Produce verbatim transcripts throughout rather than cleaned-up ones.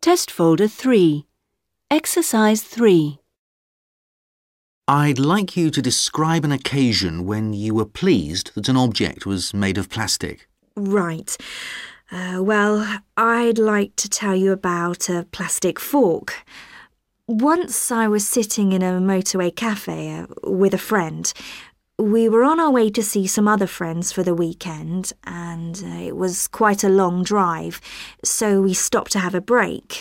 Test Folder three. Exercise three. I'd like you to describe an occasion when you were pleased that an object was made of plastic. Right. Uh, well, I'd like to tell you about a plastic fork. Once I was sitting in a motorway cafe uh, with a friend. We were on our way to see some other friends for the weekend, and uh, it was quite a long drive, so we stopped to have a break.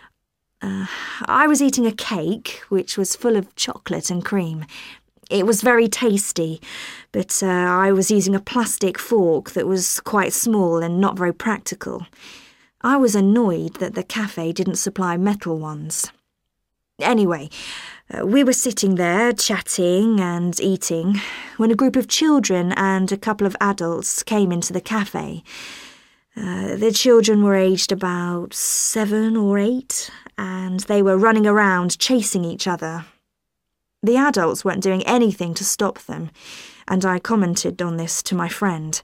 Uh, I was eating a cake, which was full of chocolate and cream. It was very tasty, but uh, I was using a plastic fork that was quite small and not very practical. I was annoyed that the cafe didn't supply metal ones. Anyway, uh, we were sitting there chatting and eating when a group of children and a couple of adults came into the cafe. Uh, the children were aged about seven or eight, and they were running around chasing each other. The adults weren't doing anything to stop them, and I commented on this to my friend.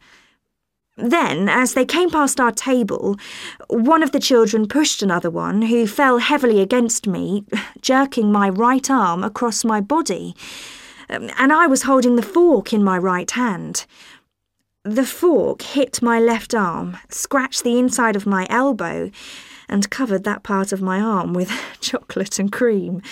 Then, as they came past our table, one of the children pushed another one who fell heavily against me, jerking my right arm across my body, and I was holding the fork in my right hand. The fork hit my left arm, scratched the inside of my elbow, and covered that part of my arm with chocolate and cream.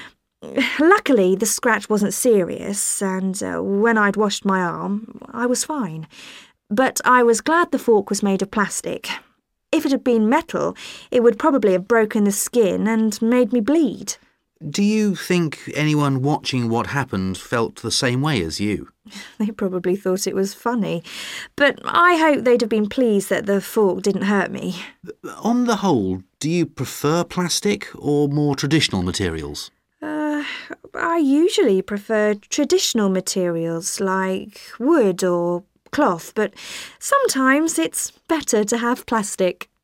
Luckily, the scratch wasn't serious, and uh, when I'd washed my arm, I was fine. But I was glad the fork was made of plastic. If it had been metal, it would probably have broken the skin and made me bleed. Do you think anyone watching what happened felt the same way as you? They probably thought it was funny, but I hope they'd have been pleased that the fork didn't hurt me. On the whole, do you prefer plastic or more traditional materials? Uh, I usually prefer traditional materials like wood or cloth, but sometimes it's better to have plastic.